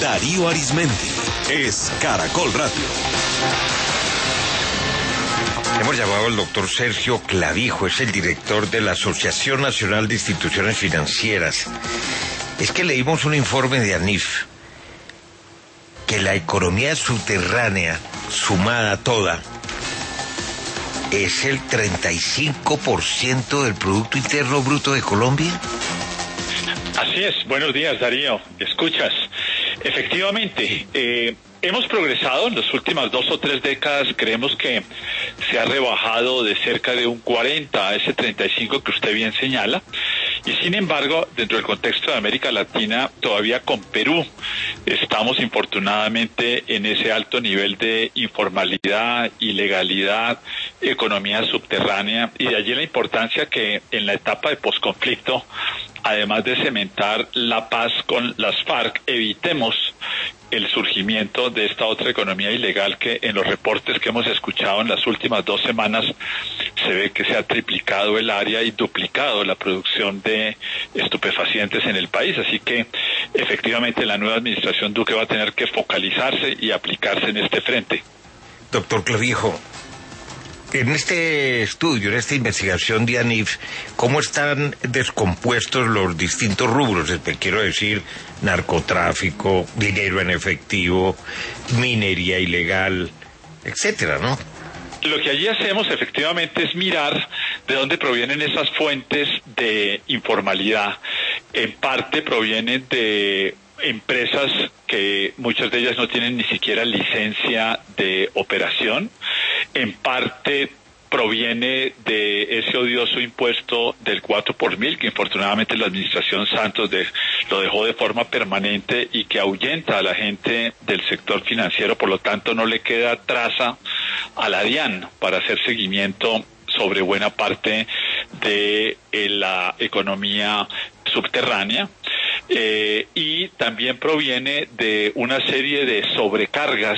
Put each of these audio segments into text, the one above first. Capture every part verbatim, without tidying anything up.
Darío Arizmendi es Caracol Radio. Hemos llamado al doctor Sergio Clavijo, es el director de la Asociación Nacional de Instituciones Financieras. Es que leímos un informe de ANIF que la economía subterránea, sumada toda, es el treinta y cinco por ciento del Producto Interno Bruto de Colombia. Así es, buenos días, Darío. ¿Escuchas? Efectivamente, eh, hemos progresado en las últimas dos o tres décadas. Creemos que se ha rebajado de cerca de un cuarenta a ese treinta y cinco que usted bien señala. Y sin embargo, dentro del contexto de América Latina, todavía con Perú estamos infortunadamente en ese alto nivel de informalidad, ilegalidad, economía subterránea, y de allí la importancia que en la etapa de posconflicto, además de cementar la paz con las FARC, evitemos el surgimiento de esta otra economía ilegal que en los reportes que hemos escuchado en las últimas dos semanas se ve que se ha triplicado el área y duplicado la producción de estupefacientes en el país. Así que efectivamente la nueva administración Duque va a tener que focalizarse y aplicarse en este frente. Doctor Clavijo, en este estudio, en esta investigación de ANIF, ¿cómo están descompuestos los distintos rubros? Te quiero decir, narcotráfico, dinero en efectivo, minería ilegal, etcétera, ¿no? Lo que allí hacemos efectivamente es mirar de dónde provienen esas fuentes de informalidad. En parte provienen de empresas que muchas de ellas no tienen ni siquiera licencia de operación. En parte proviene de ese odioso impuesto del cuatro por mil, que infortunadamente la administración Santos de, lo dejó de forma permanente y que ahuyenta a la gente del sector financiero. Por lo tanto, no le queda traza a la DIAN para hacer seguimiento sobre buena parte de eh, la economía subterránea. Eh, y también proviene de una serie de sobrecargas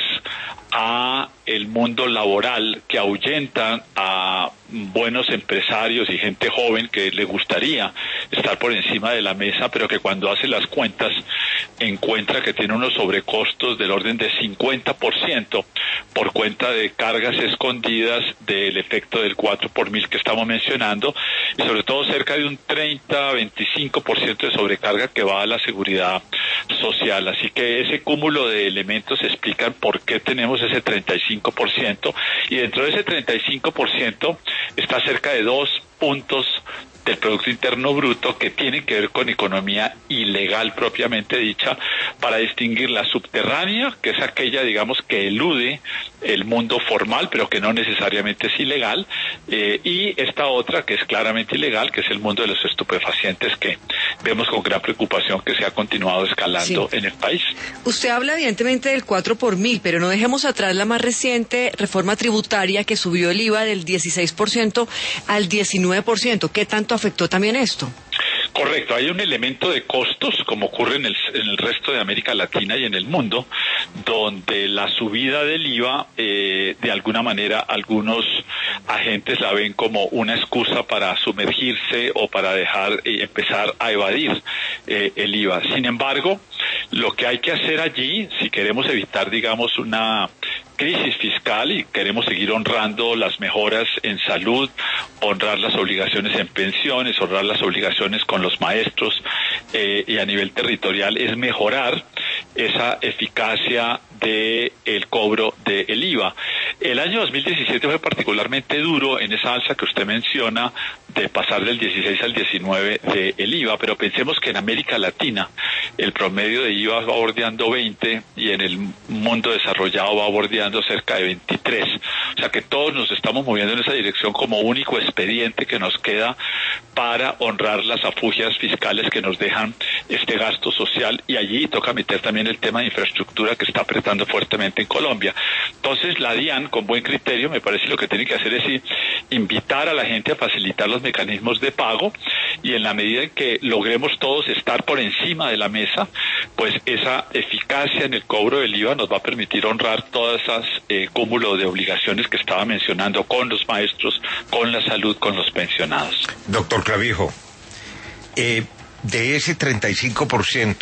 a el mundo laboral que ahuyentan a buenos empresarios y gente joven que le gustaría estar por encima de la mesa, pero que cuando hace las cuentas encuentra que tiene unos sobrecostos del orden de cincuenta por ciento por cuenta de cargas escondidas del efecto del cuatro por mil que estamos mencionando, y sobre todo cerca de un treinta a veinticinco por ciento de sobrecarga que va a la seguridad social. Así que ese cúmulo de elementos explican por qué tenemos ese treinta y cinco por ciento, y dentro de ese treinta y cinco por ciento está cerca de dos puntos del Producto Interno Bruto que tienen que ver con economía ilegal propiamente dicha, para distinguir la subterránea, que es aquella, digamos, que elude el mundo formal, pero que no necesariamente es ilegal, eh, y esta otra, que es claramente ilegal, que es el mundo de los estupefacientes, que vemos con gran preocupación que se ha continuado escalando sí. en el país. Usted habla evidentemente del cuatro por mil, pero no dejemos atrás la más reciente reforma tributaria que subió el I V A del dieciséis por ciento al diecinueve por ciento. ¿Qué tanto afectó también esto? Correcto, hay un elemento de costos, como ocurre en el, en el resto de América Latina y en el mundo, donde la subida del I V A, eh, de alguna manera, algunos agentes la ven como una excusa para sumergirse o para dejar y eh, empezar a evadir eh, el I V A. Sin embargo, lo que hay que hacer allí, si queremos evitar, digamos, una crisis fiscal y queremos seguir honrando las mejoras en salud, honrar las obligaciones en pensiones, honrar las obligaciones con los maestros eh, y a nivel territorial, es mejorar esa eficacia de el cobro del I V A. El año dos mil diecisiete fue particularmente duro en esa alza que usted menciona de pasar del dieciséis al diecinueve del I V A, pero pensemos que en América Latina el promedio de I V A va bordeando veinte y en el mundo desarrollado va bordeando cerca de veintitrés. O sea que todos nos estamos moviendo en esa dirección como único expediente que nos queda para honrar las afugias fiscales que nos dejan este gasto social, y allí toca meter también el tema de infraestructura que está apretando fuertemente en Colombia. Entonces la DIAN, con buen criterio, me parece lo que tiene que hacer es invitar a la gente a facilitar los mecanismos de pago, y en la medida en que logremos todos estar por encima de la mesa, pues esa eficacia en el cobro del I V A nos va a permitir honrar todas esas eh, cúmulo de obligaciones que estaba mencionando con los maestros, con la salud, con los pensionados. Doctor Clavijo, eh, de ese treinta y cinco por ciento,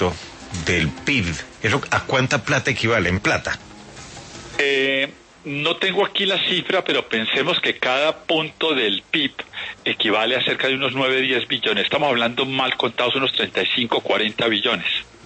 del P I B, ¿eso a cuánta plata equivale en plata? Eh, no tengo aquí la cifra, pero pensemos que cada punto del P I B equivale a cerca de unos nueve, diez billones. Estamos hablando mal contados unos treinta y cinco, cuarenta billones.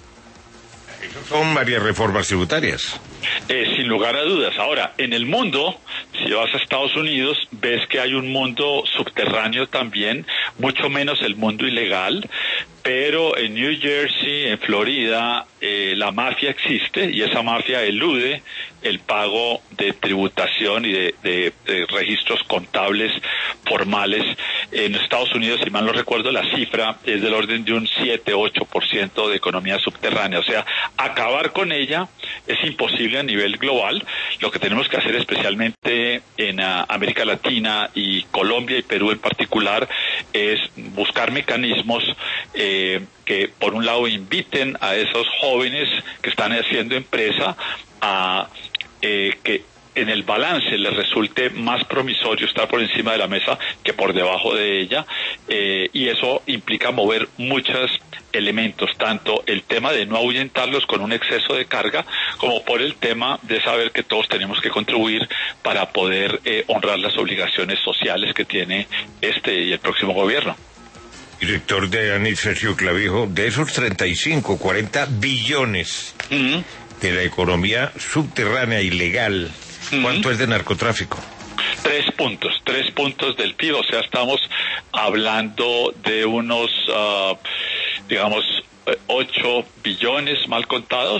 Son varias reformas tributarias. Eh, sin lugar a dudas. Ahora, en el mundo, si vas a Estados Unidos, ves que hay un mundo subterráneo también, mucho menos el mundo ilegal, pero en New Jersey, en Florida, eh, la mafia existe y esa mafia elude el pago de tributación y de, de, de registros contables formales. En Estados Unidos, si mal no recuerdo, la cifra es del orden de un siete, ocho por ciento de economía subterránea. O sea, acabar con ella es imposible a nivel global. Lo que tenemos que hacer especialmente en uh, América Latina y Colombia y Perú en particular es buscar mecanismos eh, que por un lado inviten a esos jóvenes que están haciendo empresa a eh, que en el balance les resulte más promisorio estar por encima de la mesa que por debajo de ella, eh, y eso implica mover muchos elementos, tanto el tema de no ahuyentarlos con un exceso de carga, como por el tema de saber que todos tenemos que contribuir para poder eh, honrar las obligaciones sociales que tiene este y el próximo gobierno. Director de ANIF, Sergio Clavijo, de esos treinta y cinco, cuarenta billones uh-huh. de la economía subterránea ilegal, ¿cuánto uh-huh. es de narcotráfico? Tres puntos, tres puntos del P I B, o sea, estamos hablando de unos, uh, digamos, ocho billones mal contados.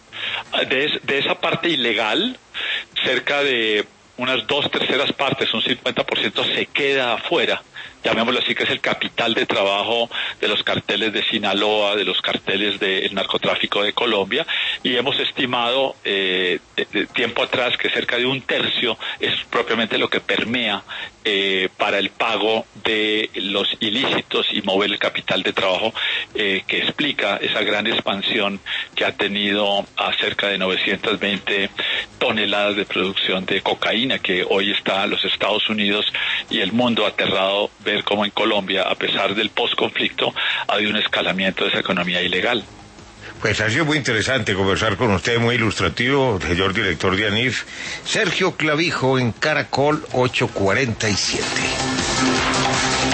De, de esa parte ilegal, cerca de unas dos terceras partes, un cincuenta por ciento se queda afuera. Llamémoslo así, que es el capital de trabajo de los carteles de Sinaloa, de los carteles del narcotráfico de Colombia, y hemos estimado eh, de, de tiempo atrás que cerca de un tercio es propiamente lo que permea eh, para el pago de los ilícitos y mover el capital de trabajo, eh, que explica esa gran expansión que ha tenido a cerca de novecientas veinte toneladas de producción de cocaína, que hoy está en los Estados Unidos y el mundo aterrado ver cómo en Colombia, a pesar del posconflicto, ha habido un escalamiento de esa economía ilegal. Pues ha sido muy interesante conversar con usted, muy ilustrativo, señor director de ANIF, Sergio Clavijo, en Caracol ochocientos cuarenta y siete.